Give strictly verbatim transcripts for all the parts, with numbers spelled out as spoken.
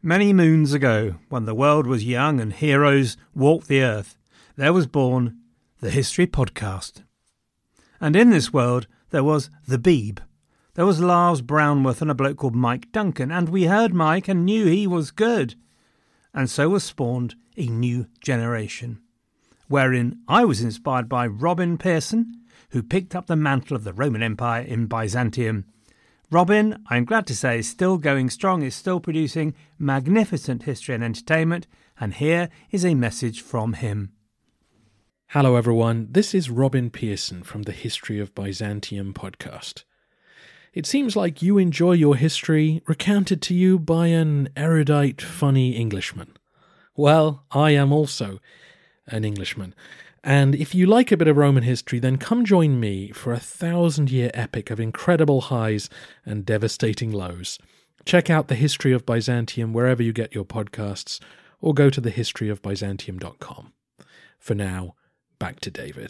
Many moons ago, when the world was young and heroes walked the earth, there was born the History Podcast. And in this world, there was the Beeb. There was Lars Brownworth and a bloke called Mike Duncan, and we heard Mike and knew he was good. And so was spawned a new generation, wherein I was inspired by Robin Pearson, who picked up the mantle of the Roman Empire in Byzantium. Robin, I'm glad to say, is still going strong, is still producing magnificent history and entertainment, and here is a message from him. Hello everyone, this is Robin Pearson from the History of Byzantium podcast. It seems like you enjoy your history recounted to you by an erudite, funny Englishman. Well, I am also an Englishman. And if you like a bit of Roman history, then come join me for a thousand-year epic of incredible highs and devastating lows. Check out The History of Byzantium wherever you get your podcasts, or go to the history of byzantium dot com. For now, back to David.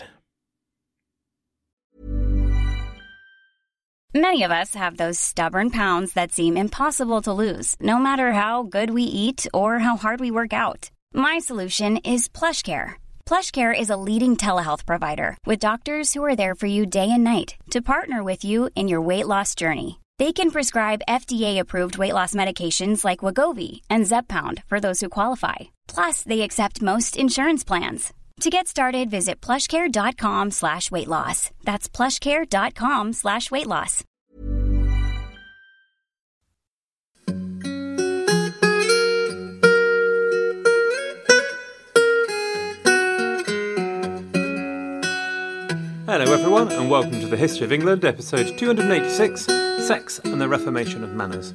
Many of us have those stubborn pounds that seem impossible to lose, no matter how good we eat or how hard we work out. My solution is PlushCare. PlushCare is a leading telehealth provider with doctors who are there for you day and night to partner with you in your weight loss journey. They can prescribe F D A-approved weight loss medications like Wegovy and Zepbound for those who qualify. Plus, they accept most insurance plans. To get started, visit plushcare.com slash weight loss. That's plushcare.com slash weight loss. Hello everyone, and welcome to the History of England, episode two hundred eighty-six, Sex and the Reformation of Manners.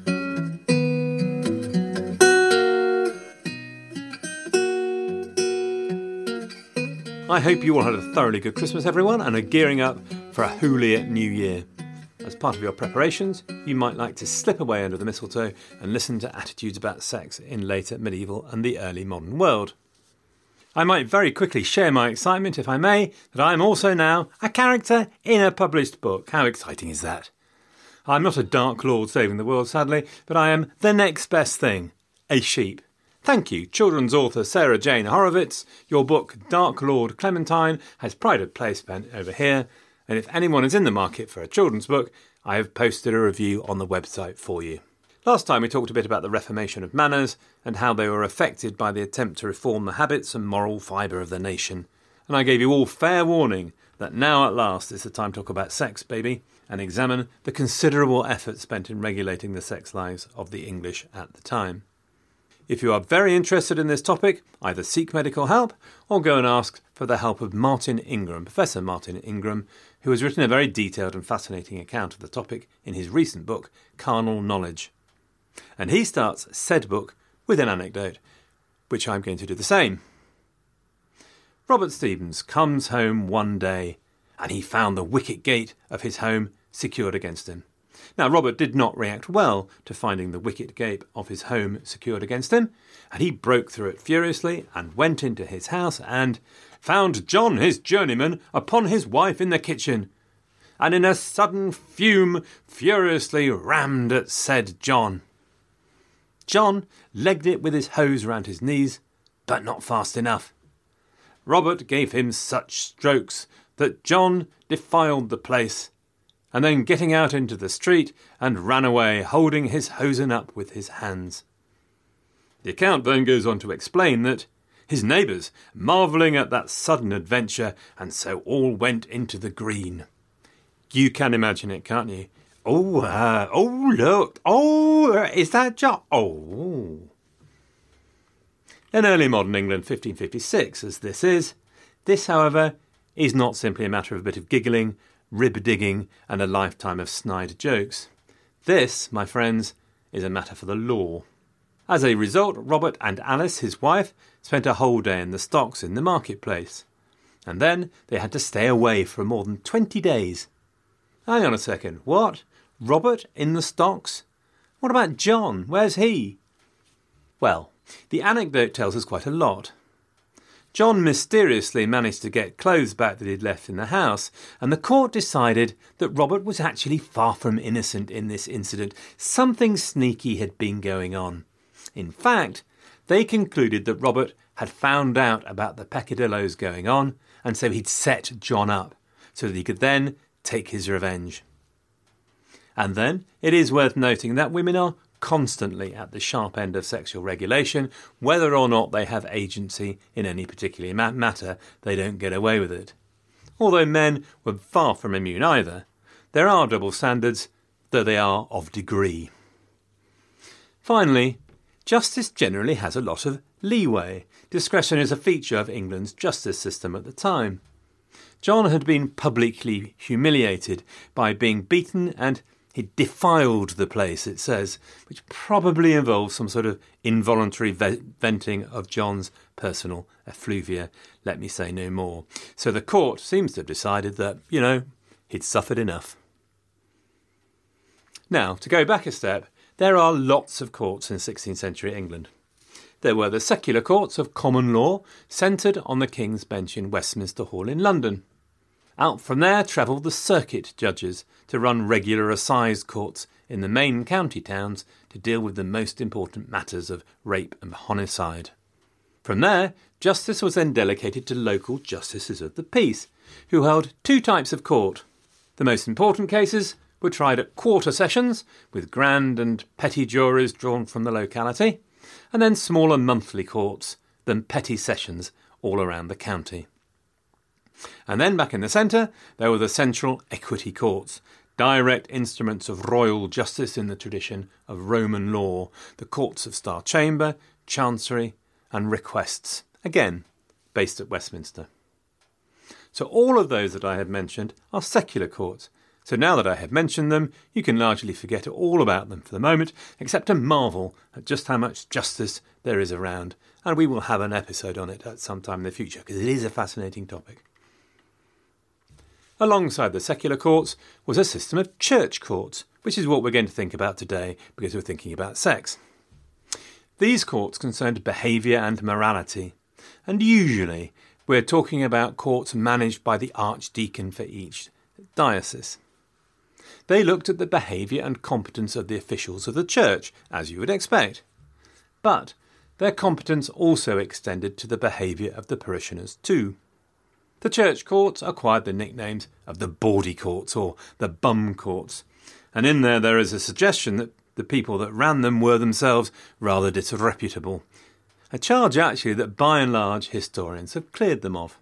I hope you all had a thoroughly good Christmas, everyone, and are gearing up for a hooly New Year. As part of your preparations, you might like to slip away under the mistletoe and listen to attitudes about sex in later medieval and the early modern world. I might very quickly share my excitement, if I may, that I am also now a character in a published book. How exciting is that? I'm not a Dark Lord saving the world, sadly, but I am the next best thing, a sheep. Thank you, children's author Sarah Jane Horowitz. Your book, Dark Lord Clementine, has pride of place over here, and if anyone is in the market for a children's book, I have posted a review on the website for you. Last time we talked a bit about the Reformation of manners and how they were affected by the attempt to reform the habits and moral fibre of the nation. And I gave you all fair warning that now at last is the time to talk about sex, baby, and examine the considerable effort spent in regulating the sex lives of the English at the time. If you are very interested in this topic, either seek medical help or go and ask for the help of Martin Ingram, Professor Martin Ingram, who has written a very detailed and fascinating account of the topic in his recent book, Carnal Knowledge. And he starts said book with an anecdote, which I'm going to do the same. Robert Stevens comes home one day, and he found the wicket gate of his home secured against him. Now, Robert did not react well to finding the wicket gate of his home secured against him, and he broke through it furiously and went into his house and found John, his journeyman, upon his wife in the kitchen, and in a sudden fume furiously rammed at said John. John legged it with his hose round his knees, but not fast enough. Robert gave him such strokes that John defiled the place, and then getting out into the street and ran away, holding his hosen up with his hands. The account then goes on to explain that his neighbours, marvelling at that sudden adventure, and so all went into the green. You can imagine it, can't you? Oh, uh, oh, look. Oh, is that John? Oh. In early modern England, fifteen fifty-six, as this is, this, however, is not simply a matter of a bit of giggling, rib-digging, and a lifetime of snide jokes. This, my friends, is a matter for the law. As a result, Robert and Alice, his wife, spent a whole day in the stocks in the marketplace. And then they had to stay away for more than twenty days. Hang on a second, what? Robert in the stocks? What about John? Where's he? Well, the anecdote tells us quite a lot. John mysteriously managed to get clothes back that he'd left in the house, and the court decided that Robert was actually far from innocent in this incident. Something sneaky had been going on. In fact, they concluded that Robert had found out about the peccadilloes going on, and so he'd set John up, so that he could then take his revenge. And then it is worth noting that women are constantly at the sharp end of sexual regulation. Whether or not they have agency in any particular ma- matter, they don't get away with it. Although men were far from immune either, there are double standards, though they are of degree. Finally, justice generally has a lot of leeway. Discretion is a feature of England's justice system at the time. John had been publicly humiliated by being beaten, and he defiled the place, it says, which probably involves some sort of involuntary ve- venting of John's personal effluvia. Let me say no more. So the court seems to have decided that, you know, he'd suffered enough. Now, to go back a step, there are lots of courts in sixteenth century England. There were the secular courts of common law, centred on the King's Bench in Westminster Hall in London. Out from there travelled the circuit judges to run regular assize courts in the main county towns to deal with the most important matters of rape and homicide. From there, justice was then delegated to local justices of the peace, who held two types of court. The most important cases were tried at quarter sessions, with grand and petty juries drawn from the locality, and then smaller monthly courts, then petty sessions all around the county. And then back in the centre, there were the central equity courts, direct instruments of royal justice in the tradition of Roman law, the courts of Star Chamber, Chancery and Requests, again based at Westminster. So all of those that I have mentioned are secular courts. So now that I have mentioned them, you can largely forget all about them for the moment, except to marvel at just how much justice there is around, and we will have an episode on it at some time in the future, because it is a fascinating topic. Alongside the secular courts was a system of church courts, which is what we're going to think about today, because we're thinking about sex. These courts concerned behaviour and morality, and usually we're talking about courts managed by the archdeacon for each diocese. They looked at the behaviour and competence of the officials of the church, as you would expect. But their competence also extended to the behaviour of the parishioners too. The church courts acquired the nicknames of the bawdy courts or the bum courts, and in there there is a suggestion that the people that ran them were themselves rather disreputable, a charge actually that by and large historians have cleared them of.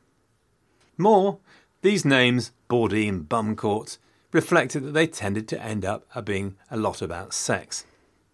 More, these names, bawdy and bum courts, reflected that they tended to end up being a lot about sex.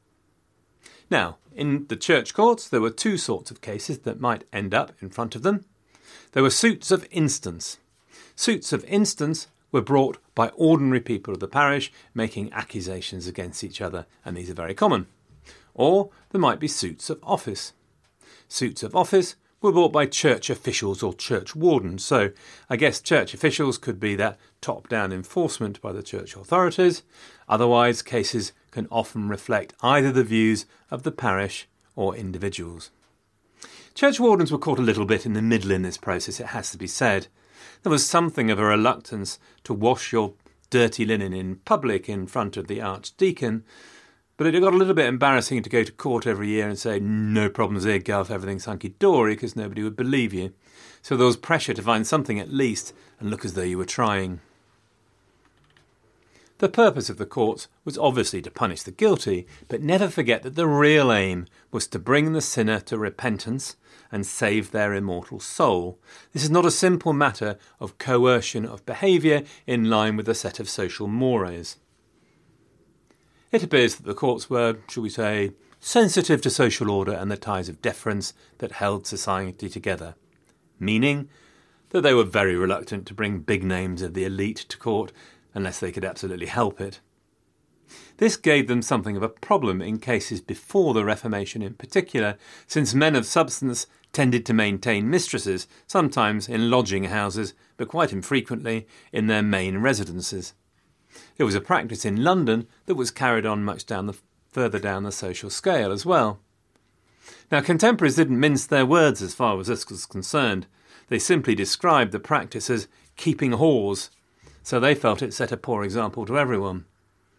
Now, in the church courts, there were two sorts of cases that might end up in front of them. There were suits of instance. Suits of instance were brought by ordinary people of the parish making accusations against each other, and these are very common. Or there might be suits of office. Suits of office were brought by church officials or church wardens, so I guess church officials could be that top-down enforcement by the church authorities. Otherwise, cases can often reflect either the views of the parish or individuals. Church wardens were caught a little bit in the middle in this process, it has to be said. There was something of a reluctance to wash your dirty linen in public in front of the archdeacon, but it got a little bit embarrassing to go to court every year and say, no problems here, Gov, everything's hunky-dory, because nobody would believe you. So there was pressure to find something at least and look as though you were trying. The purpose of the courts was obviously to punish the guilty, but never forget that the real aim was to bring the sinner to repentance and save their immortal soul. This is not a simple matter of coercion of behaviour in line with a set of social mores. It appears that the courts were, shall we say, sensitive to social order and the ties of deference that held society together, meaning that they were very reluctant to bring big names of the elite to court unless they could absolutely help it. This gave them something of a problem in cases before the Reformation in particular, since men of substance tended to maintain mistresses, sometimes in lodging houses, but quite infrequently in their main residences. It was a practice in London that was carried on much down the further down the social scale as well. Now, contemporaries didn't mince their words as far as this was concerned. They simply described the practice as keeping whores, so they felt it set a poor example to everyone.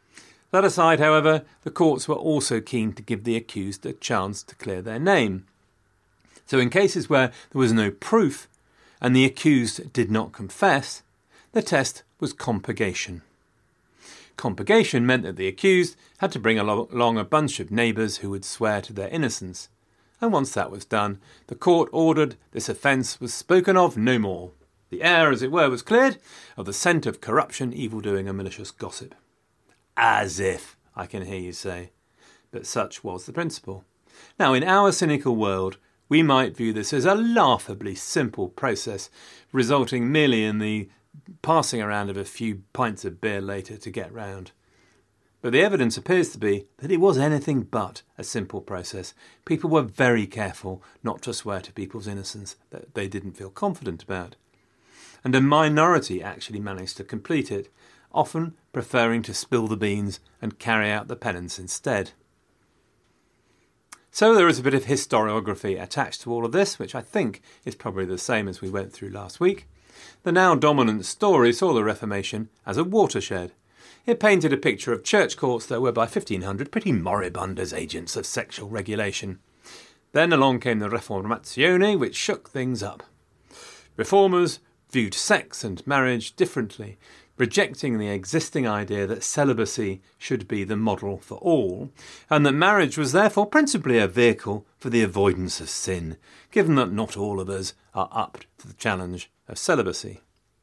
That aside, however, the courts were also keen to give the accused a chance to clear their name. So in cases where there was no proof and the accused did not confess, the test was compurgation. Compurgation meant that the accused had to bring along a bunch of neighbours who would swear to their innocence, and once that was done, the court ordered this offence was spoken of no more. The air, as it were, was cleared of the scent of corruption, evil-doing and malicious gossip. As if, I can hear you say. But such was the principle. Now, in our cynical world, we might view this as a laughably simple process, resulting merely in the passing around of a few pints of beer later to get round. But the evidence appears to be that it was anything but a simple process. People were very careful not to swear to people's innocence that they didn't feel confident about. And a minority actually managed to complete it, often preferring to spill the beans and carry out the penance instead. So there is a bit of historiography attached to all of this, which I think is probably the same as we went through last week. The now dominant story saw the Reformation as a watershed. It painted a picture of church courts that were by fifteen hundred pretty moribund as agents of sexual regulation. Then along came the Reformazione, which shook things up. Reformers viewed sex and marriage differently, rejecting the existing idea that celibacy should be the model for all, and that marriage was therefore principally a vehicle for the avoidance of sin, given that not all of us are up to the challenge of celibacy.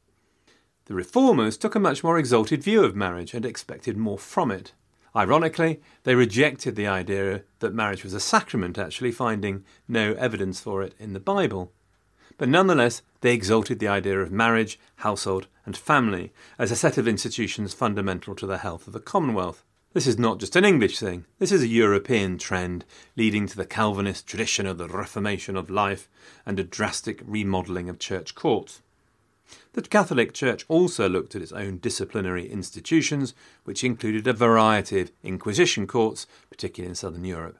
The Reformers took a much more exalted view of marriage and expected more from it. Ironically, they rejected the idea that marriage was a sacrament, actually finding no evidence for it in the Bible. But nonetheless, they exalted the idea of marriage, household and family as a set of institutions fundamental to the health of the Commonwealth. This is not just an English thing. This is a European trend, leading to the Calvinist tradition of the Reformation of life and a drastic remodelling of church courts. The Catholic Church also looked at its own disciplinary institutions, which included a variety of Inquisition courts, particularly in southern Europe.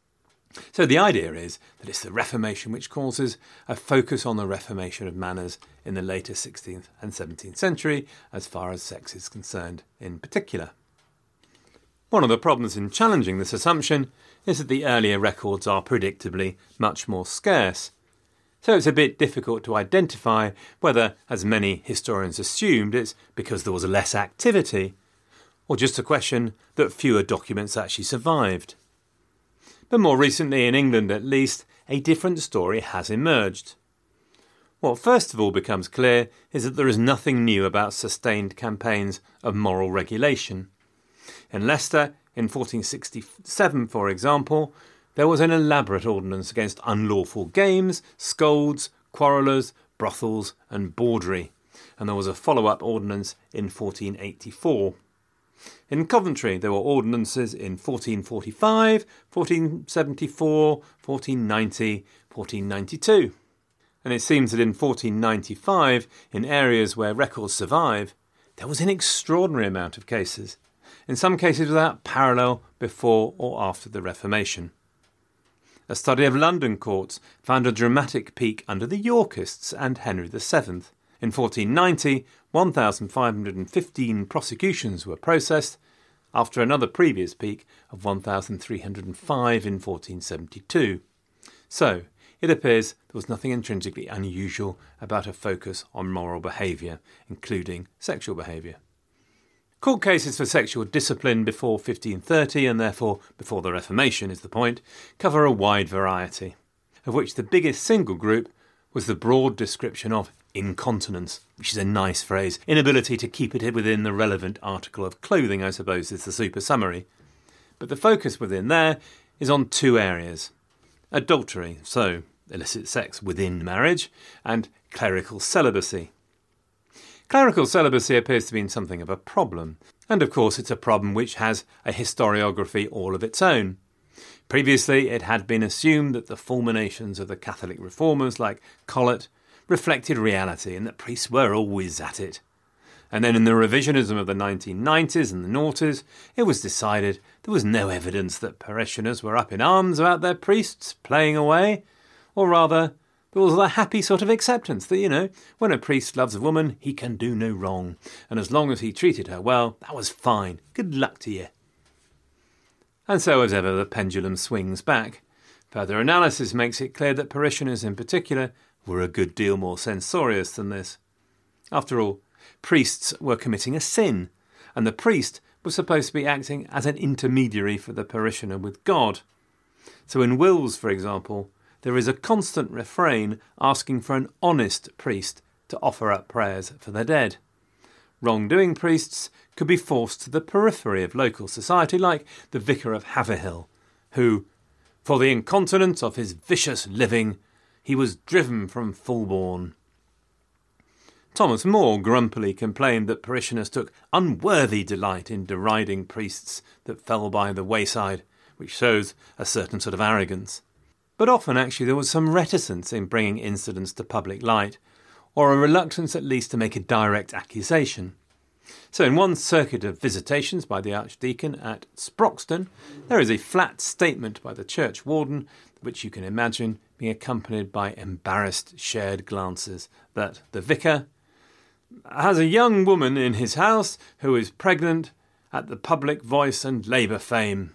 So the idea is that it's the Reformation which causes a focus on the reformation of manners in the later sixteenth and seventeenth century, as far as sex is concerned in particular. One of the problems in challenging this assumption is that the earlier records are predictably much more scarce. So it's a bit difficult to identify whether, as many historians assumed, it's because there was less activity, or just a question that fewer documents actually survived. But more recently, in England at least, a different story has emerged. What first of all becomes clear is that there is nothing new about sustained campaigns of moral regulation. In Leicester, in fourteen sixty-seven, for example, there was an elaborate ordinance against unlawful games, scolds, quarrellers, brothels and bawdry, and there was a follow-up ordinance in fourteen eighty-four. In Coventry, there were ordinances in fourteen forty-five, fourteen seventy-four, fourteen ninety, fourteen ninety-two. And it seems that in fourteen ninety-five, in areas where records survive, there was an extraordinary amount of cases, in some cases without parallel before or after the Reformation. A study of London courts found a dramatic peak under the Yorkists and Henry the Seventh. In fourteen ninety, one thousand five hundred fifteen prosecutions were processed, after another previous peak of one thousand three hundred five in fourteen seventy-two. So, it appears there was nothing intrinsically unusual about a focus on moral behaviour, including sexual behaviour. Court cases for sexual discipline before fifteen thirty, and therefore before the Reformation is the point, cover a wide variety, of which the biggest single group was the broad description of incontinence, which is a nice phrase. Inability to keep it within the relevant article of clothing, I suppose, is the super summary. But the focus within there is on two areas. Adultery, so illicit sex within marriage, and clerical celibacy. Clerical celibacy appears to be something of a problem, and of course it's a problem which has a historiography all of its own. Previously it had been assumed that the fulminations of the Catholic reformers like Colet reflected reality and that priests were always at it. And then in the revisionism of the nineteen nineties and the noughties, it was decided there was no evidence that parishioners were up in arms about their priests playing away, or rather, there was a happy sort of acceptance that, you know, when a priest loves a woman, he can do no wrong, and as long as he treated her well, that was fine. Good luck to you. And so as ever the pendulum swings back. Further analysis makes it clear that parishioners in particular were a good deal more censorious than this. After all, priests were committing a sin, and the priest was supposed to be acting as an intermediary for the parishioner with God. So in wills, for example, there is a constant refrain asking for an honest priest to offer up prayers for the dead. Wrongdoing priests could be forced to the periphery of local society, like the vicar of Haverhill, who, for the incontinence of his vicious living, he was driven from Fulbourn. Thomas More grumpily complained that parishioners took unworthy delight in deriding priests that fell by the wayside, which shows a certain sort of arrogance. But often actually there was some reticence in bringing incidents to public light, or a reluctance at least to make a direct accusation. So in one circuit of visitations by the Archdeacon at Sproxton, there is a flat statement by the church warden, which you can imagine being accompanied by embarrassed shared glances, that the vicar has a young woman in his house who is pregnant at the public voice and labour fame.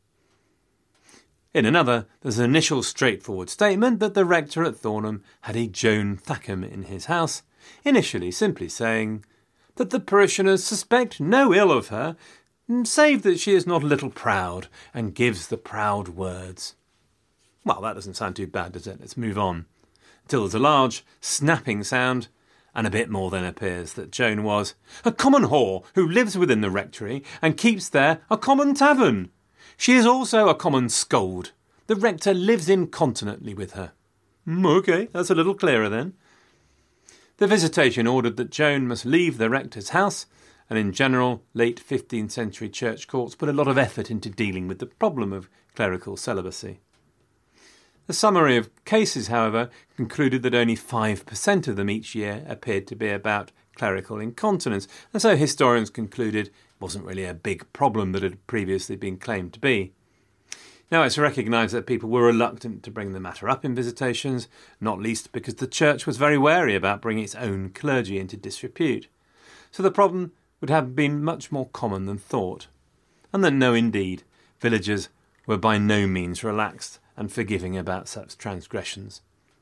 In another, there's an initial straightforward statement that the rector at Thornham had a Joan Thackham in his house, initially simply saying that the parishioners suspect no ill of her, save that she is not a little proud, and gives the proud words. Well, that doesn't sound too bad, does it? Let's move on. Until there's a large, snapping sound, and a bit more then appears that Joan was a common whore who lives within the rectory and keeps there a common tavern. She is also a common scold. The rector lives incontinently with her. OK, that's a little clearer then. The visitation ordered that Joan must leave the rector's house, and in general, late fifteenth century church courts put a lot of effort into dealing with the problem of clerical celibacy. The summary of cases, however, concluded that only five percent of them each year appeared to be about clerical incontinence, and so historians concluded it wasn't really a big problem that had previously been claimed to be. Now it's recognised that people were reluctant to bring the matter up in visitations, not least because the church was very wary about bringing its own clergy into disrepute. So the problem would have been much more common than thought. And that no, indeed, villagers were by no means relaxed and forgiving about such transgressions.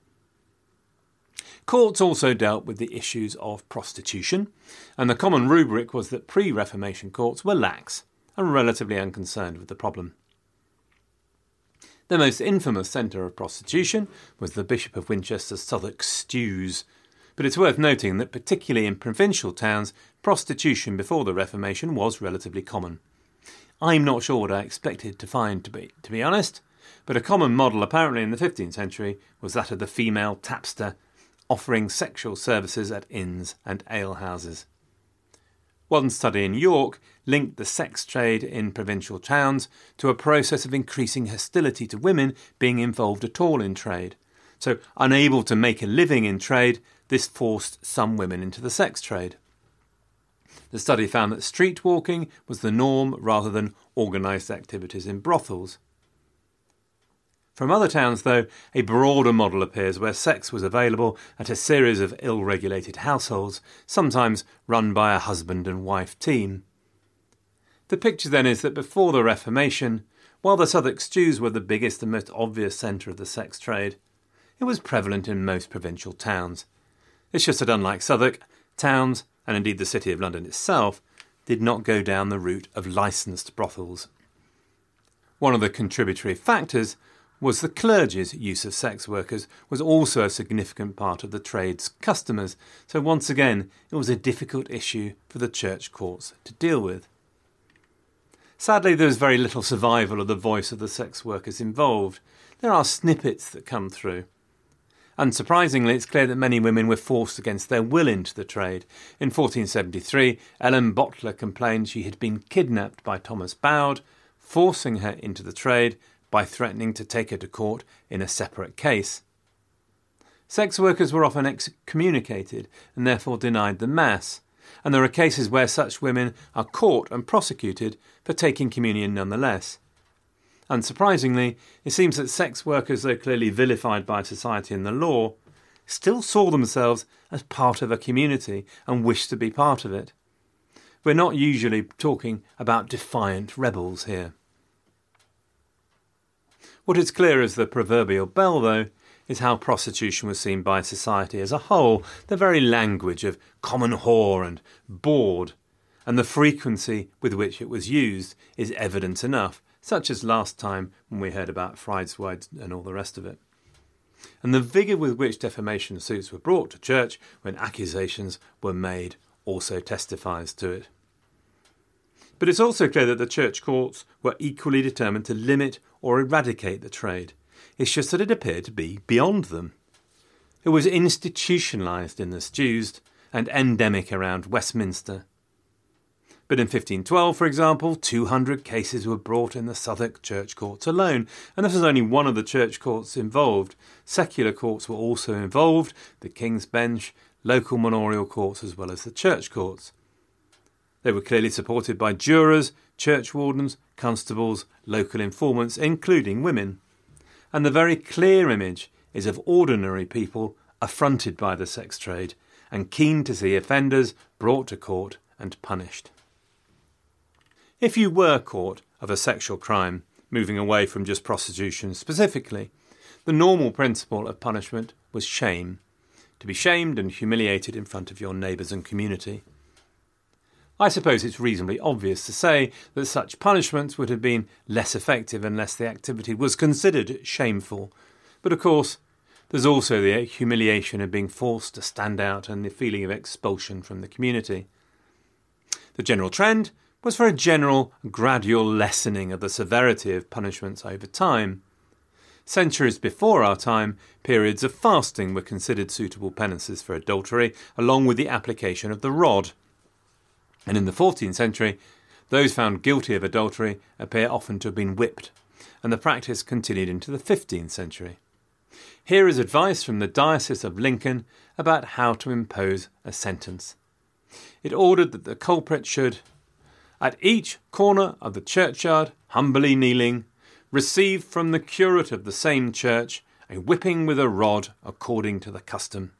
Courts also dealt with the issues of prostitution, and the common rubric was that pre-Reformation courts were lax and relatively unconcerned with the problem. The most infamous centre of prostitution was the Bishop of Winchester's Southwark stews, but it's worth noting that particularly in provincial towns, prostitution before the Reformation was relatively common. I'm not sure what I expected to find to be, to be honest, but a common model apparently in the fifteenth century was that of the female tapster, offering sexual services at inns and alehouses. One study in York linked the sex trade in provincial towns to a process of increasing hostility to women being involved at all in trade. So, unable to make a living in trade, this forced some women into the sex trade. The study found that street walking was the norm rather than organised activities in brothels. From other towns, though, a broader model appears where sex was available at a series of ill-regulated households, sometimes run by a husband and wife team. The picture then is that before the Reformation, while the Southwark stews were the biggest and most obvious centre of the sex trade, it was prevalent in most provincial towns. It's just that unlike Southwark, towns, and indeed the City of London itself, did not go down the route of licensed brothels. One of the contributory factors was the clergy's use of sex workers was also a significant part of the trade's customers, so once again it was a difficult issue for the church courts to deal with. Sadly, there is very little survival of the voice of the sex workers involved. There are snippets that come through. Unsurprisingly, it's clear that many women were forced against their will into the trade. In fourteen seventy-three, Ellen Bottler complained she had been kidnapped by Thomas Bowd, forcing her into the trade by threatening to take her to court in a separate case. Sex workers were often excommunicated and therefore denied the Mass, and there are cases where such women are caught and prosecuted for taking communion nonetheless. Unsurprisingly, it seems that sex workers, though clearly vilified by society and the law, still saw themselves as part of a community and wished to be part of it. We're not usually talking about defiant rebels here. What is clear as the proverbial bell, though, is how prostitution was seen by society as a whole, the very language of common whore and bawd, and the frequency with which it was used is evident enough, such as last time when we heard about Freudeswide and all the rest of it. And the vigour with which defamation suits were brought to church when accusations were made also testifies to it. But it's also clear that the church courts were equally determined to limit or eradicate the trade. It's just that it appeared to be beyond them. It was institutionalised in the stews and endemic around Westminster. But in fifteen twelve, for example, two hundred cases were brought in the Southwark church courts alone, and this was only one of the church courts involved. Secular courts were also involved, the King's Bench, local manorial courts as well as the church courts. They were clearly supported by jurors, church wardens, constables, local informants, including women. And the very clear image is of ordinary people affronted by the sex trade and keen to see offenders brought to court and punished. If you were caught of a sexual crime, moving away from just prostitution specifically, the normal principle of punishment was shame, to be shamed and humiliated in front of your neighbours and community. I suppose it's reasonably obvious to say that such punishments would have been less effective unless the activity was considered shameful. But of course, there's also the humiliation of being forced to stand out and the feeling of expulsion from the community. The general trend was for a general, gradual lessening of the severity of punishments over time. Centuries before our time, periods of fasting were considered suitable penances for adultery, along with the application of the rod. And in the fourteenth century, those found guilty of adultery appear often to have been whipped, and the practice continued into the fifteenth century. Here is advice from the Diocese of Lincoln about how to impose a sentence. It ordered that the culprit should, at each corner of the churchyard, humbly kneeling, receive from the curate of the same church a whipping with a rod according to the custom.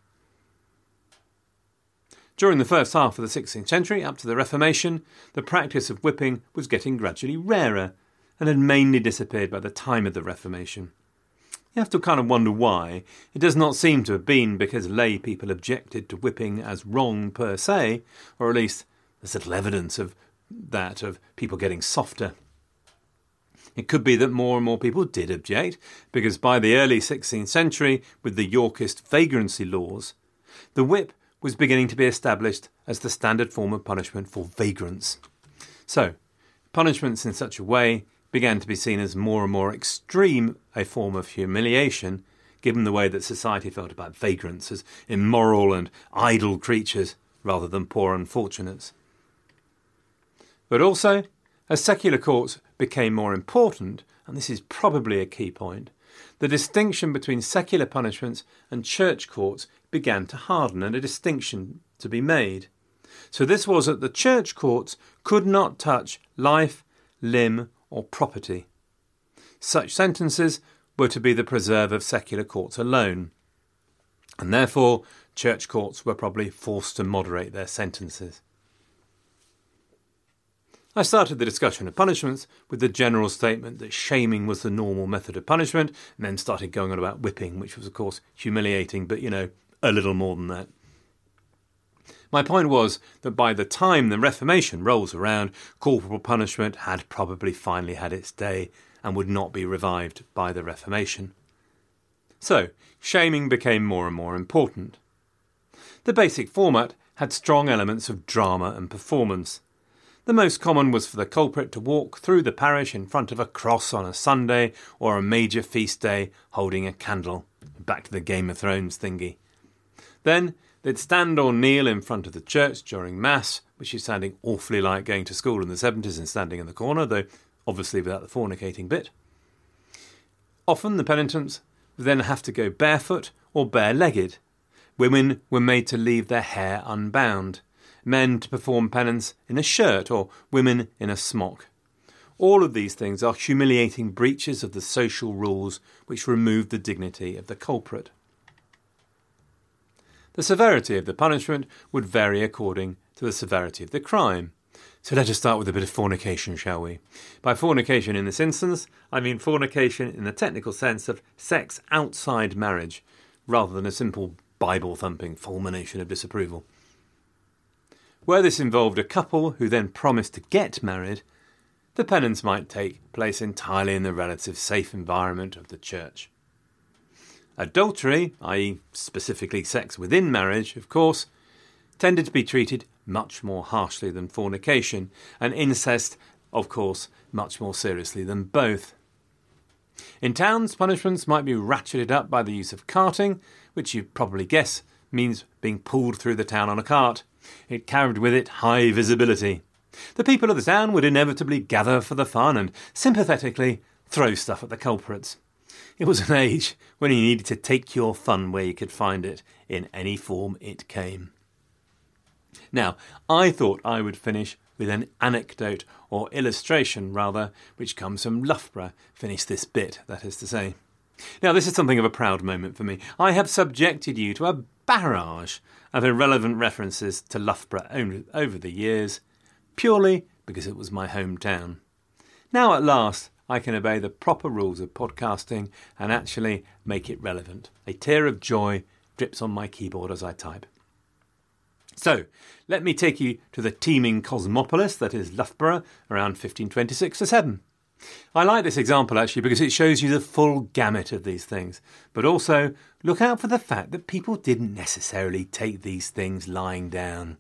During the first half of the sixteenth century, up to the Reformation, the practice of whipping was getting gradually rarer and had mainly disappeared by the time of the Reformation. You have to kind of wonder why. It does not seem to have been because lay people objected to whipping as wrong per se, or at least there's little evidence of that, of people getting softer. It could be that more and more people did object, because by the early sixteenth century, with the Yorkist vagrancy laws, the whip was beginning to be established as the standard form of punishment for vagrants. So, punishments in such a way began to be seen as more and more extreme a form of humiliation, given the way that society felt about vagrants as immoral and idle creatures rather than poor unfortunates. But also, as secular courts became more important, and this is probably a key point, the distinction between secular punishments and church courts began to harden and a distinction to be made. So this was that the church courts could not touch life, limb or property. Such sentences were to be the preserve of secular courts alone, and therefore church courts were probably forced to moderate their sentences. I started the discussion of punishments with the general statement that shaming was the normal method of punishment, and then started going on about whipping, which was of course humiliating, but you know, a little more than that. My point was that by the time the Reformation rolls around, corporal punishment had probably finally had its day and would not be revived by the Reformation. So, shaming became more and more important. The basic format had strong elements of drama and performance. The most common was for the culprit to walk through the parish in front of a cross on a Sunday or a major feast day holding a candle. Back to the Game of Thrones thingy. Then they'd stand or kneel in front of the church during Mass, which is sounding awfully like going to school in the seventies and standing in the corner, though obviously without the fornicating bit. Often the penitents would then have to go barefoot or bare-legged. Women were made to leave their hair unbound. Men to perform penance in a shirt or women in a smock. All of these things are humiliating breaches of the social rules which remove the dignity of the culprit. The severity of the punishment would vary according to the severity of the crime. So let us start with a bit of fornication, shall we? By fornication in this instance, I mean fornication in the technical sense of sex outside marriage, rather than a simple Bible-thumping fulmination of disapproval. Where this involved a couple who then promised to get married, the penance might take place entirely in the relative safe environment of the church. Adultery, that is specifically sex within marriage, of course, tended to be treated much more harshly than fornication, and incest, of course, much more seriously than both. In towns, punishments might be ratcheted up by the use of carting, which you probably guess means being pulled through the town on a cart. It carried with it high visibility. The people of the town would inevitably gather for the fun and sympathetically throw stuff at the culprits. It was an age when you needed to take your fun where you could find it, in any form it came. Now, I thought I would finish with an anecdote, or illustration rather, which comes from Loughborough. Finish this bit, that is to say. Now, this is something of a proud moment for me. I have subjected you to a barrage of irrelevant references to Loughborough over the years, purely because it was my hometown. Now, at last, I can obey the proper rules of podcasting and actually make it relevant. A tear of joy drips on my keyboard as I type. So, let me take you to the teeming cosmopolis that is Loughborough around fifteen twenty-six to seven. I like this example actually because it shows you the full gamut of these things, but also look out for the fact that people didn't necessarily take these things lying down.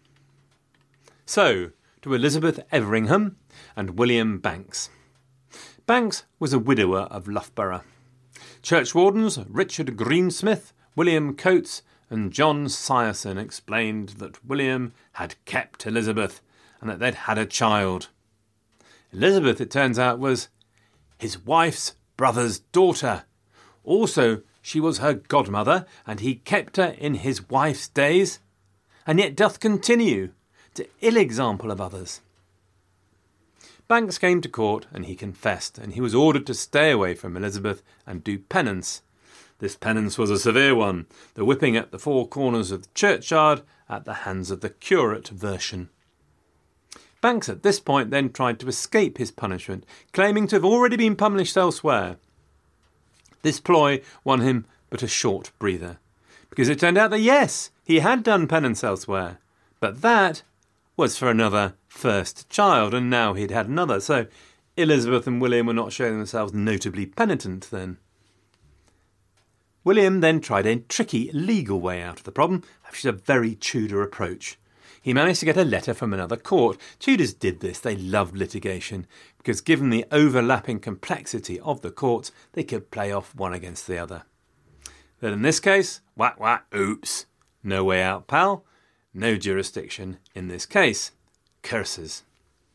So, to Elizabeth Everingham and William Banks. Banks was a widower of Loughborough. Churchwardens Richard Greensmith, William Coates and John Syerson explained that William had kept Elizabeth and that they'd had a child. Elizabeth, it turns out, was his wife's brother's daughter. Also, she was her godmother, and he kept her in his wife's days, and yet doth continue, to ill example of others. Banks came to court, and he confessed, and he was ordered to stay away from Elizabeth and do penance. This penance was a severe one, the whipping at the four corners of the churchyard at the hands of the curate version. Banks at this point then tried to escape his punishment, claiming to have already been punished elsewhere. This ploy won him but a short breather, because it turned out that yes, he had done penance elsewhere, but that was for another first child, and now he'd had another, so Elizabeth and William were not showing themselves notably penitent then. William then tried a tricky legal way out of the problem, which is a very Tudor approach. He managed to get a letter from another court. Tudors did this, they loved litigation, because given the overlapping complexity of the courts, they could play off one against the other. But in this case, whack whack, oops, no way out, pal, no jurisdiction in this case. Curses.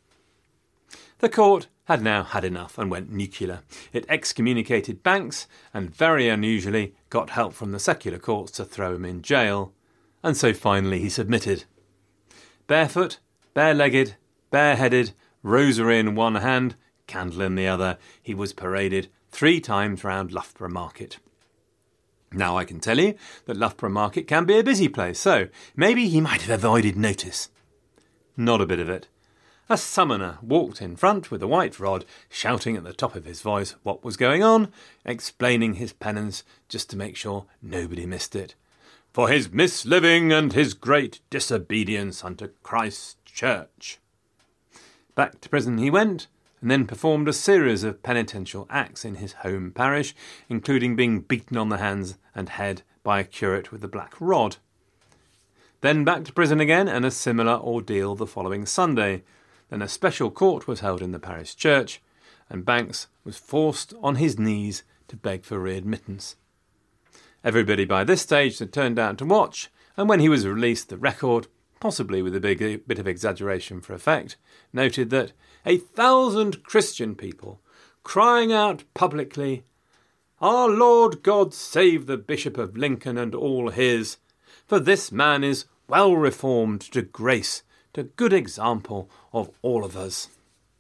The court had now had enough and went nuclear. It excommunicated Banks and, very unusually, got help from the secular courts to throw him in jail. And so finally he submitted. Barefoot, bare-legged, bareheaded, rosary in one hand, candle in the other, he was paraded three times round Loughborough Market. Now I can tell you that Loughborough Market can be a busy place, so maybe he might have avoided notice. Not a bit of it. A summoner walked in front with a white rod, shouting at the top of his voice what was going on, explaining his penance just to make sure nobody missed it. For his misliving and his great disobedience unto Christ's church. Back to prison he went, and then performed a series of penitential acts in his home parish, including being beaten on the hands and head by a curate with a black rod. Then back to prison again, and a similar ordeal the following Sunday. Then a special court was held in the parish church, and Banks was forced on his knees to beg for readmittance. Everybody by this stage had turned out to watch, and when he was released, the record, possibly with a big bit of exaggeration for effect, noted that a thousand Christian people, crying out publicly, "Our Lord God save the Bishop of Lincoln and all his, for this man is well reformed to grace, to good example of all of us."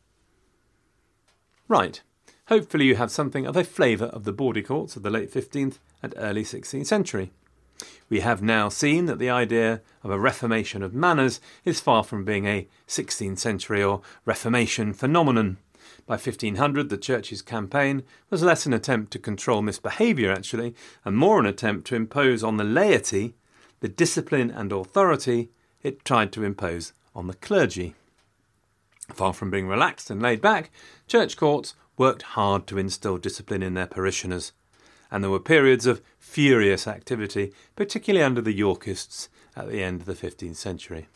Right. Hopefully you have something of a flavour of the bawdy courts of the late fifteenth and early sixteenth century. We have now seen that the idea of a reformation of manners is far from being a sixteenth century or Reformation phenomenon. By fifteen hundred, the Church's campaign was less an attempt to control misbehaviour, actually, and more an attempt to impose on the laity the discipline and authority it tried to impose on the clergy. Far from being relaxed and laid back, church courts worked hard to instil discipline in their parishioners, and there were periods of furious activity, particularly under the Yorkists at the end of the fifteenth century.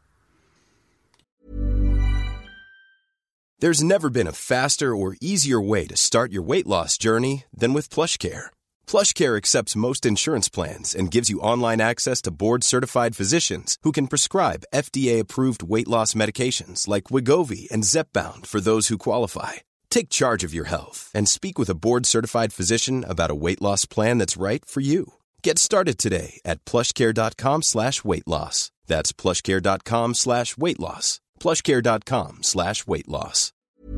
There's never been a faster or easier way to start your weight loss journey than with PlushCare. PlushCare accepts most insurance plans and gives you online access to board-certified physicians who can prescribe F D A-approved weight loss medications like Wegovy and Zepbound for those who qualify. Take charge of your health and speak with a board-certified physician about a weight loss plan that's right for you. Get started today at plushcare.com slash weight loss. That's plushcare.com slash weight loss. plushcare.com slash weight loss.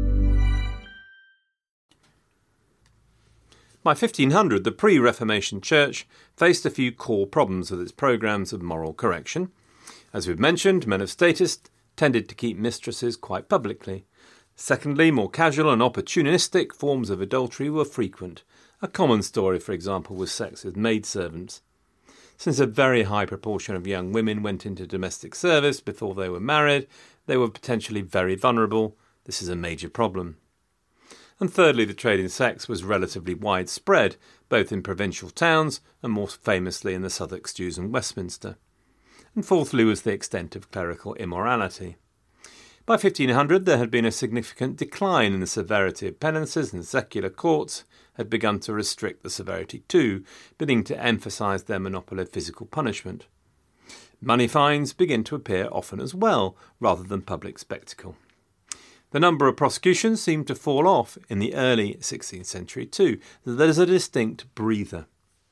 By fifteen hundred, the pre-Reformation Church faced a few core problems with its programmes of moral correction. As we've mentioned, men of status tended to keep mistresses quite publicly. Secondly, more casual and opportunistic forms of adultery were frequent. A common story, for example, was sex with maidservants. Since a very high proportion of young women went into domestic service before they were married, they were potentially very vulnerable. This is a major problem. And thirdly, the trade in sex was relatively widespread, both in provincial towns and more famously in the Southwark stews and Westminster. And fourthly was the extent of clerical immorality. By fifteen hundred, there had been a significant decline in the severity of penances, and secular courts had begun to restrict the severity too, beginning to emphasise their monopoly of physical punishment. Money fines begin to appear often as well, rather than public spectacle. The number of prosecutions seemed to fall off in the early sixteenth century too. There's a distinct breather.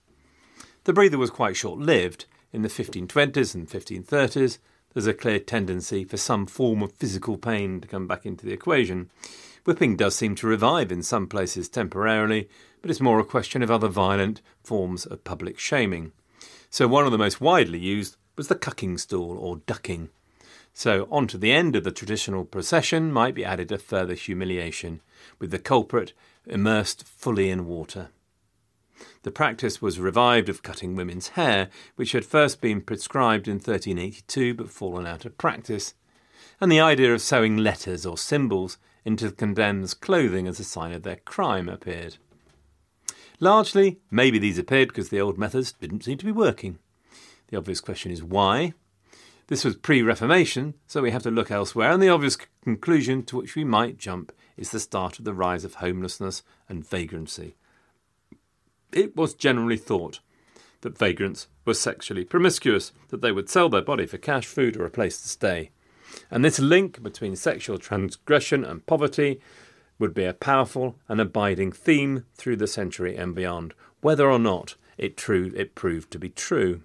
The breather was quite short-lived. In the fifteen twenties and fifteen thirties, there's a clear tendency for some form of physical pain to come back into the equation. Whipping does seem to revive in some places temporarily, but it's more a question of other violent forms of public shaming. So one of the most widely used was the cucking stool or ducking. So onto the end of the traditional procession might be added a further humiliation, with the culprit immersed fully in water. The practice was revived of cutting women's hair, which had first been prescribed in thirteen eighty-two but fallen out of practice, and the idea of sewing letters or symbols into the condemned's clothing as a sign of their crime appeared. Largely, maybe these appeared because the old methods didn't seem to be working. The obvious question is why? This was pre-Reformation, so we have to look elsewhere, and the obvious conclusion to which we might jump is the start of the rise of homelessness and vagrancy. It was generally thought that vagrants were sexually promiscuous, that they would sell their body for cash, food, or a place to stay. And this link between sexual transgression and poverty would be a powerful and abiding theme through the century and beyond, whether or not it, true, it proved to be true.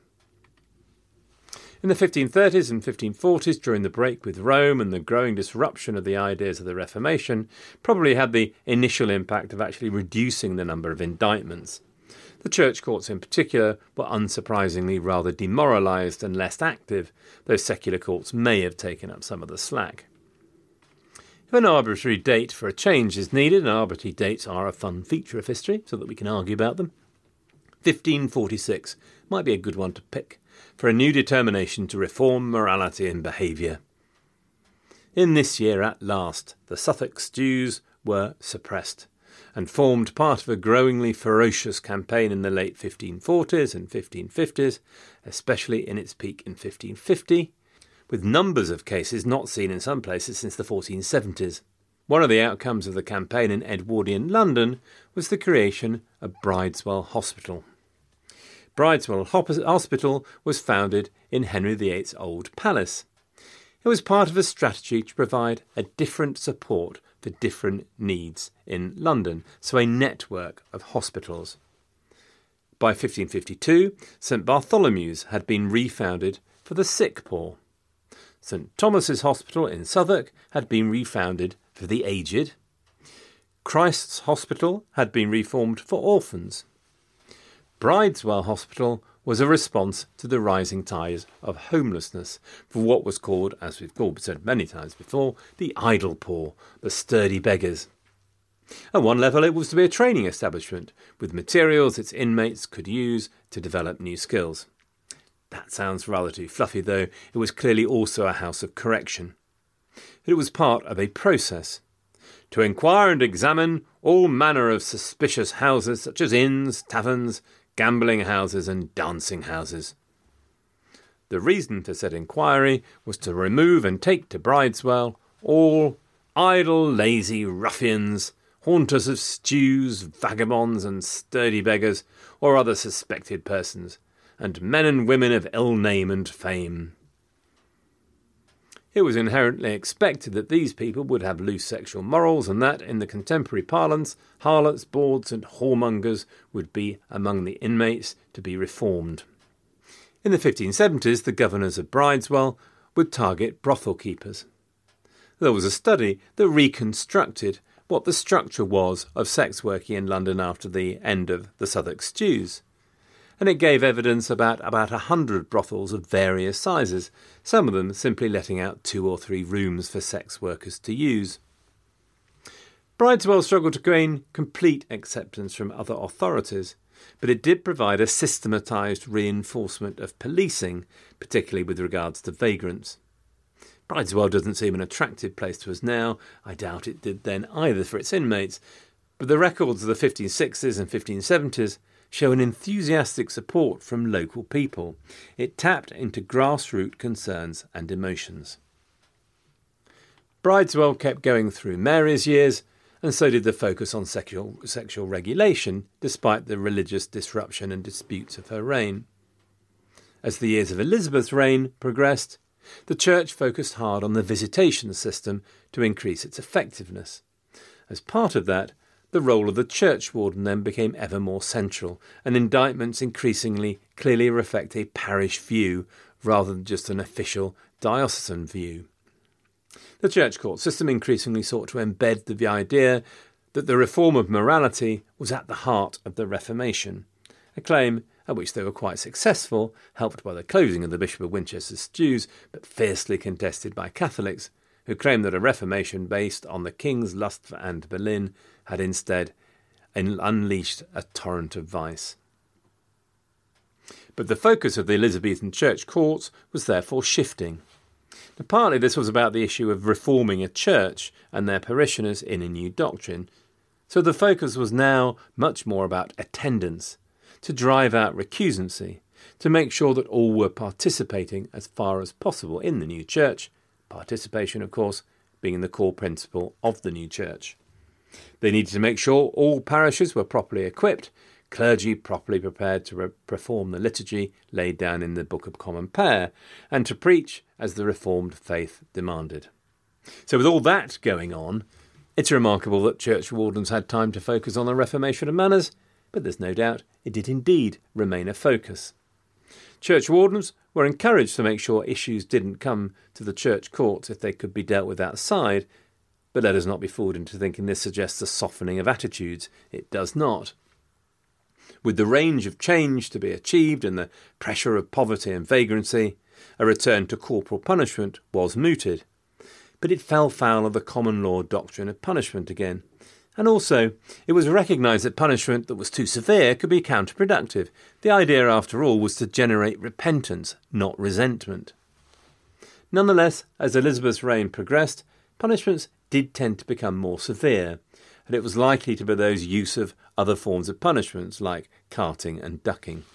In the fifteen thirties and fifteen forties, during the break with Rome and the growing disruption of the ideas of the Reformation, probably had the initial impact of actually reducing the number of indictments. The church courts in particular were unsurprisingly rather demoralised and less active, though secular courts may have taken up some of the slack. If an arbitrary date for a change is needed, and arbitrary dates are a fun feature of history so that we can argue about them, fifteen forty-six might be a good one to pick for a new determination to reform morality and behaviour. In this year at last, the Southwark stews were suppressed and formed part of a growingly ferocious campaign in the late fifteen forties and fifteen fifties, especially in its peak in fifteen fifty, with numbers of cases not seen in some places since the fourteen seventies. One of the outcomes of the campaign in Edwardian London was the creation of Bridewell Hospital. Bridewell Hospital was founded in Henry the eighth's old palace. It was part of a strategy to provide a different support for different needs in London, so a network of hospitals. By fifteen fifty-two, St Bartholomew's had been refounded for the sick poor. St Thomas's Hospital in Southwark had been refounded for the aged. Christ's Hospital had been reformed for orphans. Bridewell Hospital was a response to the rising tide of homelessness for what was called, as we've all said many times before, the idle poor, the sturdy beggars. At one level, it was to be a training establishment, with materials its inmates could use to develop new skills. That sounds rather too fluffy, though. It was clearly also a house of correction. It was part of a process to inquire and examine all manner of suspicious houses, such as inns, taverns, gambling houses and dancing houses. The reason for said inquiry was to remove and take to Brideswell all idle, lazy ruffians, haunters of stews, vagabonds and sturdy beggars, or other suspected persons, and men and women of ill name and fame. It was inherently expected that these people would have loose sexual morals, and that, in the contemporary parlance, harlots, bawds and whoremongers would be among the inmates to be reformed. In the fifteen seventies, the governors of Brideswell would target brothel keepers. There was a study that reconstructed what the structure was of sex working in London after the end of the Southwark Stews, and it gave evidence about about a hundred brothels of various sizes, some of them simply letting out two or three rooms for sex workers to use. Brideswell struggled to gain complete acceptance from other authorities, but it did provide a systematised reinforcement of policing, particularly with regards to vagrants. Brideswell doesn't seem an attractive place to us now. I doubt it did then either for its inmates, but the records of the fifteen sixties and fifteen seventies show an enthusiastic support from local people. It tapped into grassroots concerns and emotions. Brideswell kept going through Mary's years, and so did the focus on sexual, sexual regulation, despite the religious disruption and disputes of her reign. As the years of Elizabeth's reign progressed, the church focused hard on the visitation system to increase its effectiveness. As part of that, the role of the churchwarden then became ever more central, and indictments increasingly clearly reflect a parish view rather than just an official diocesan view. The church court system increasingly sought to embed the idea that the reform of morality was at the heart of the Reformation, a claim at which they were quite successful, helped by the closing of the Bishop of Winchester's Stews, but fiercely contested by Catholics, who claimed that a Reformation based on the King's lust for Anne Boleyn had instead unleashed a torrent of vice. But the focus of the Elizabethan church courts was therefore shifting. Now, partly this was about the issue of reforming a church and their parishioners in a new doctrine, so the focus was now much more about attendance, to drive out recusancy, to make sure that all were participating as far as possible in the new church, participation, of course, being the core principle of the new church. They needed to make sure all parishes were properly equipped, clergy properly prepared to re- perform the liturgy laid down in the Book of Common Prayer, and to preach as the Reformed faith demanded. So with all that going on, it's remarkable that churchwardens had time to focus on the reformation of manners, but there's no doubt it did indeed remain a focus. Churchwardens were encouraged to make sure issues didn't come to the church courts if they could be dealt with outside, but let us not be fooled into thinking this suggests a softening of attitudes. It does not. With the range of change to be achieved and the pressure of poverty and vagrancy, a return to corporal punishment was mooted. But it fell foul of the common law doctrine of punishment again. And also, it was recognised that punishment that was too severe could be counterproductive. The idea, after all, was to generate repentance, not resentment. Nonetheless, as Elizabeth's reign progressed, punishments did tend to become more severe, and it was likely to be those use of other forms of punishments like carting and ducking.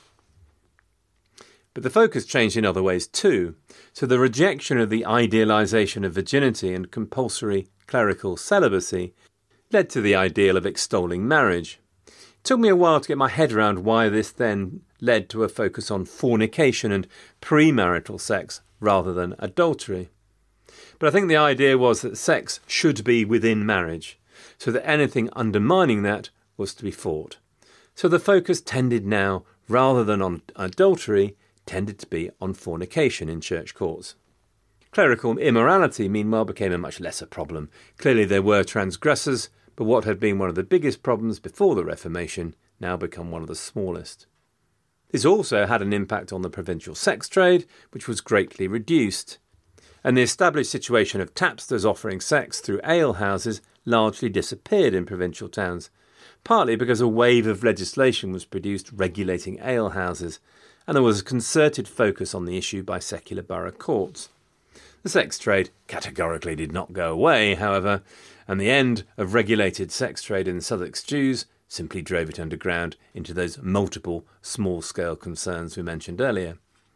But the focus changed in other ways too, so the rejection of the idealisation of virginity and compulsory clerical celibacy led to the ideal of extolling marriage. It took me a while to get my head around why this then led to a focus on fornication and premarital sex rather than adultery. But I think the idea was that sex should be within marriage, so that anything undermining that was to be fought. So the focus tended now, rather than on adultery, tended to be on fornication in church courts. Clerical immorality, meanwhile, became a much lesser problem. Clearly there were transgressors, but what had been one of the biggest problems before the Reformation now become one of the smallest. This also had an impact on the provincial sex trade, which was greatly reduced, and the established situation of tapsters offering sex through alehouses largely disappeared in provincial towns, partly because a wave of legislation was produced regulating alehouses, and there was a concerted focus on the issue by secular borough courts. The sex trade categorically did not go away, however, and the end of regulated sex trade in Southwark stews simply drove it underground into those multiple small-scale concerns we mentioned earlier.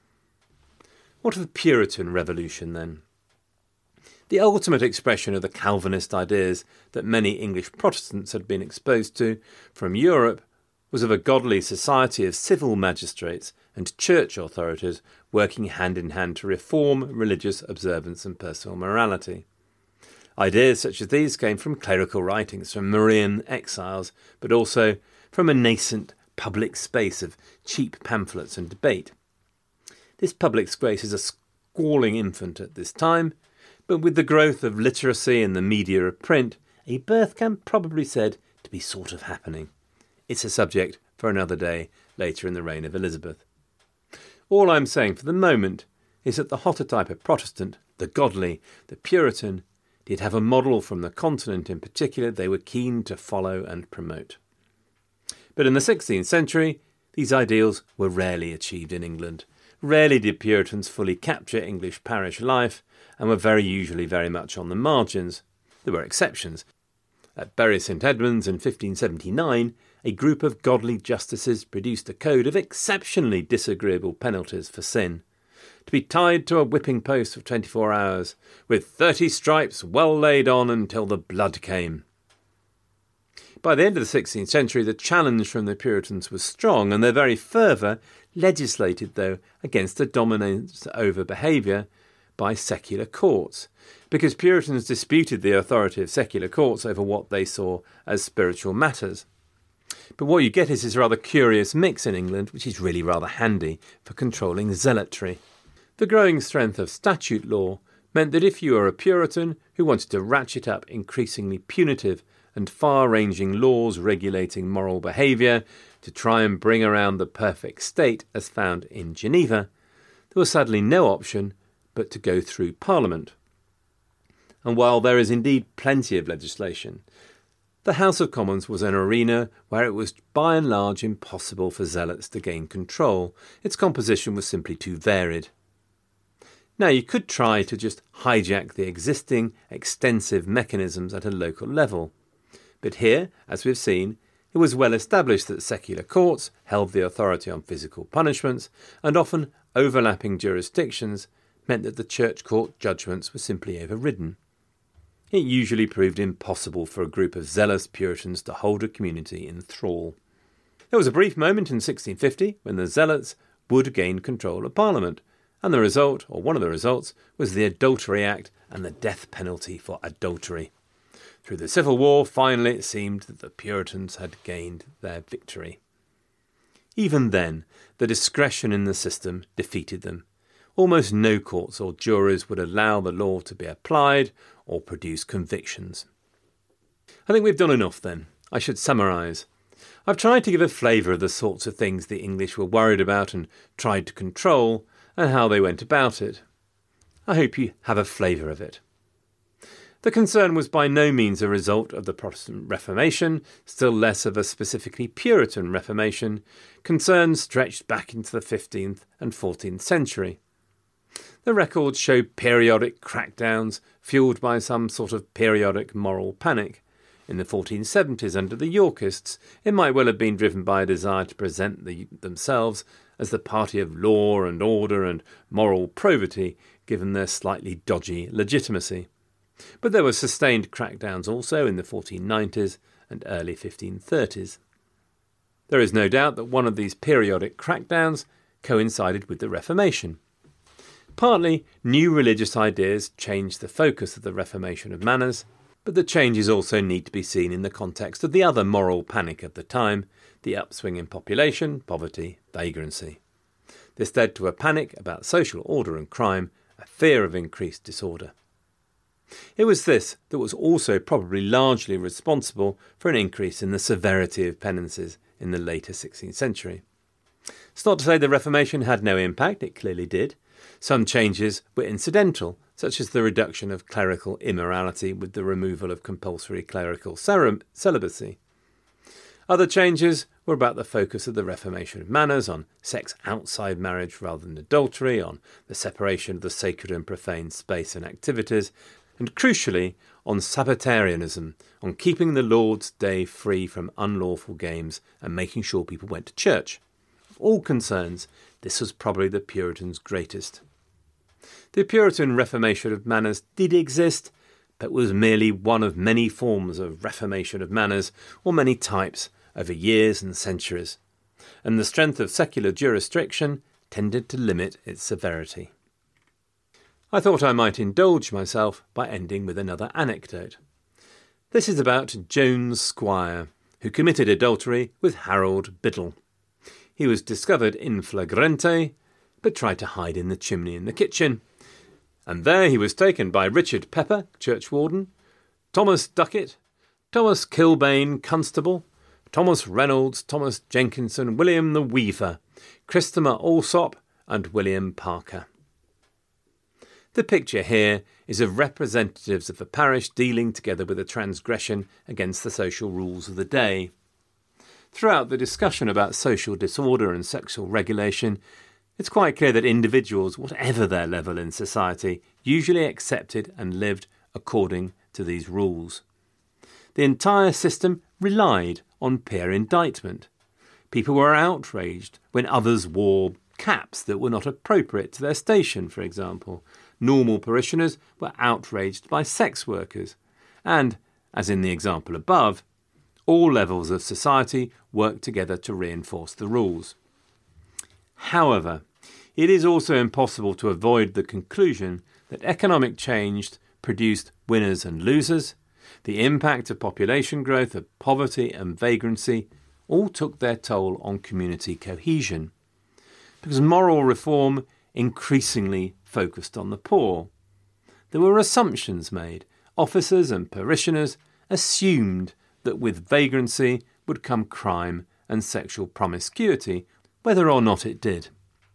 What of the Puritan Revolution, then? The ultimate expression of the Calvinist ideas that many English Protestants had been exposed to from Europe was of a godly society of civil magistrates and church authorities working hand in hand to reform religious observance and personal morality. Ideas such as these came from clerical writings from Marian exiles, but also from a nascent public space of cheap pamphlets and debate. This public space is a squalling infant at this time, but with the growth of literacy and the media of print, a birth can probably be said to be sort of happening. It's a subject for another day later in the reign of Elizabeth. All I'm saying for the moment is that the hotter type of Protestant, the godly, the Puritan, did have a model from the continent in particular they were keen to follow and promote. But in the sixteenth century, these ideals were rarely achieved in England. Rarely did Puritans fully capture English parish life, and were very usually very much on the margins. There were exceptions. At Bury St Edmunds in fifteen seventy-nine, a group of godly justices produced a code of exceptionally disagreeable penalties for sin. To be tied to a whipping post for twenty-four hours, with thirty stripes well laid on until the blood came. By the end of the sixteenth century, the challenge from the Puritans was strong, and their very fervour legislated, though, against the dominance over behaviour by secular courts, because Puritans disputed the authority of secular courts over what they saw as spiritual matters. But what you get is this rather curious mix in England, which is really rather handy for controlling zealotry. The growing strength of statute law meant that if you were a Puritan who wanted to ratchet up increasingly punitive and far-ranging laws regulating moral behaviour to try and bring around the perfect state as found in Geneva, there was sadly no option but to go through Parliament. And while there is indeed plenty of legislation, the House of Commons was an arena where it was by and large impossible for zealots to gain control. Its composition was simply too varied. Now, you could try to just hijack the existing extensive mechanisms at a local level. But here, as we've seen, it was well established that secular courts held the authority on physical punishments, and often overlapping jurisdictions meant that the church court judgments were simply overridden. It usually proved impossible for a group of zealous Puritans to hold a community in thrall. There was a brief moment in sixteen fifty when the zealots would gain control of Parliament, and the result, or one of the results, was the Adultery Act and the death penalty for adultery. Through the Civil War, finally it seemed that the Puritans had gained their victory. Even then, the discretion in the system defeated them. Almost no courts or juries would allow the law to be applied or produce convictions. I think we've done enough then. I should summarise. I've tried to give a flavour of the sorts of things the English were worried about and tried to control, and how they went about it. I hope you have a flavour of it. The concern was by no means a result of the Protestant Reformation, still less of a specifically Puritan Reformation. Concerns stretched back into the fifteenth and fourteenth century. The records show periodic crackdowns fuelled by some sort of periodic moral panic. In the fourteen seventies, under the Yorkists, it might well have been driven by a desire to present the, themselves as the party of law and order and moral probity, given their slightly dodgy legitimacy. But there were sustained crackdowns also in the fourteen nineties and early fifteen thirties. There is no doubt that one of these periodic crackdowns coincided with the Reformation. Partly, new religious ideas changed the focus of the Reformation of manners, but the changes also need to be seen in the context of the other moral panic of the time, the upswing in population, poverty, vagrancy. This led to a panic about social order and crime, a fear of increased disorder. It was this that was also probably largely responsible for an increase in the severity of penances in the later sixteenth century. It's not to say the Reformation had no impact, it clearly did. Some changes were incidental, such as the reduction of clerical immorality with the removal of compulsory clerical celibacy. Other changes were about the focus of the reformation of manners, on sex outside marriage rather than adultery, on the separation of the sacred and profane space and activities, and crucially on Sabbatarianism, on keeping the Lord's Day free from unlawful games and making sure people went to church. Of all concerns, this was probably the Puritans' greatest. The Puritan reformation of manners did exist, but was merely one of many forms of reformation of manners, or many types, over years and centuries, and the strength of secular jurisdiction tended to limit its severity. I thought I might indulge myself by ending with another anecdote. This is about Jones Squire, who committed adultery with Harold Biddle. He was discovered in flagrante, but tried to hide in the chimney in the kitchen. And there he was taken by Richard Pepper, churchwarden, Thomas Duckett, Thomas Kilbane, constable, Thomas Reynolds, Thomas Jenkinson, William the Weaver, Christopher Alsop, and William Parker. The picture here is of representatives of the parish dealing together with a transgression against the social rules of the day. Throughout the discussion about social disorder and sexual regulation, it's quite clear that individuals, whatever their level in society, usually accepted and lived according to these rules. The entire system relied on peer indictment. People were outraged when others wore caps that were not appropriate to their station, for example. Normal parishioners were outraged by sex workers. And, as in the example above, all levels of society worked together to reinforce the rules. However, it is also impossible to avoid the conclusion that economic change produced winners and losers. The impact of population growth, of poverty and vagrancy all took their toll on community cohesion, because moral reform increasingly focused on the poor. There were assumptions made. Officers and parishioners assumed that with vagrancy would come crime and sexual promiscuity, whether or not it did.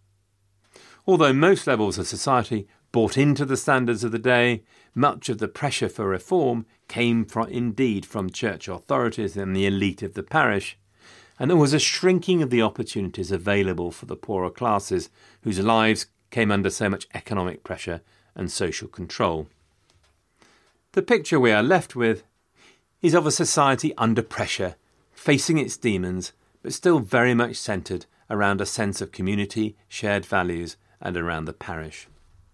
Although most levels of society bought into the standards of the day, much of the pressure for reform came from, indeed from church authorities and the elite of the parish, and there was a shrinking of the opportunities available for the poorer classes whose lives came under so much economic pressure and social control. The picture we are left with is of a society under pressure, facing its demons, but still very much centred around a sense of community, shared values, and around the parish.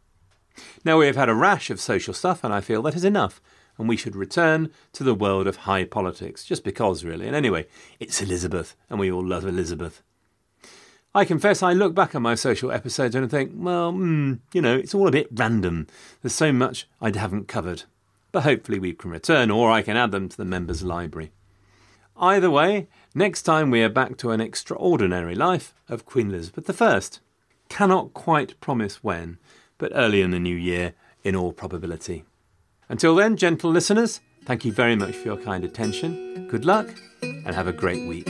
Now we have had a rash of social stuff, and I feel that is enough, and we should return to the world of high politics, just because, really. And anyway, it's Elizabeth, and we all love Elizabeth. I confess I look back on my social episodes and I think, well, mm, you know, it's all a bit random. There's so much I haven't covered. But hopefully we can return, or I can add them to the members' library. Either way, next time we are back to an extraordinary life of Queen Elizabeth the First. Cannot quite promise when, but early in the new year, in all probability. Until then, gentle listeners, thank you very much for your kind attention. Good luck, and have a great week.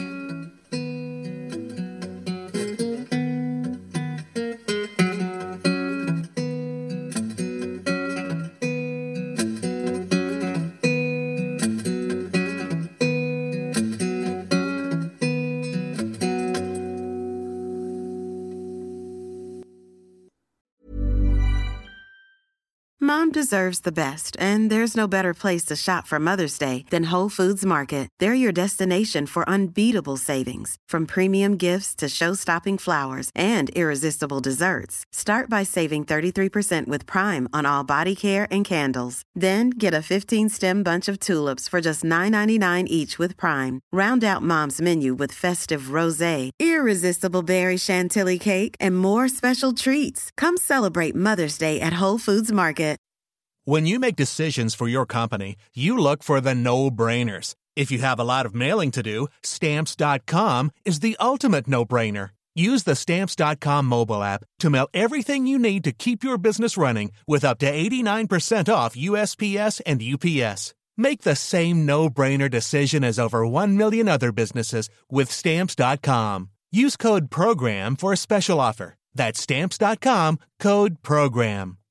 Mom deserves the best, and there's no better place to shop for Mother's Day than Whole Foods Market. They're your destination for unbeatable savings, from premium gifts to show-stopping flowers and irresistible desserts. Start by saving thirty-three percent with Prime on all body care and candles. Then get a fifteen-stem bunch of tulips for just nine ninety-nine each with Prime. Round out Mom's menu with festive rosé, irresistible berry chantilly cake, and more special treats. Come celebrate Mother's Day at Whole Foods Market. When you make decisions for your company, you look for the no-brainers. If you have a lot of mailing to do, Stamps dot com is the ultimate no-brainer. Use the Stamps dot com mobile app to mail everything you need to keep your business running with up to eighty-nine percent off U S P S and U P S. Make the same no-brainer decision as over one million other businesses with Stamps dot com. Use code PROGRAM for a special offer. That's Stamps dot com, code PROGRAM.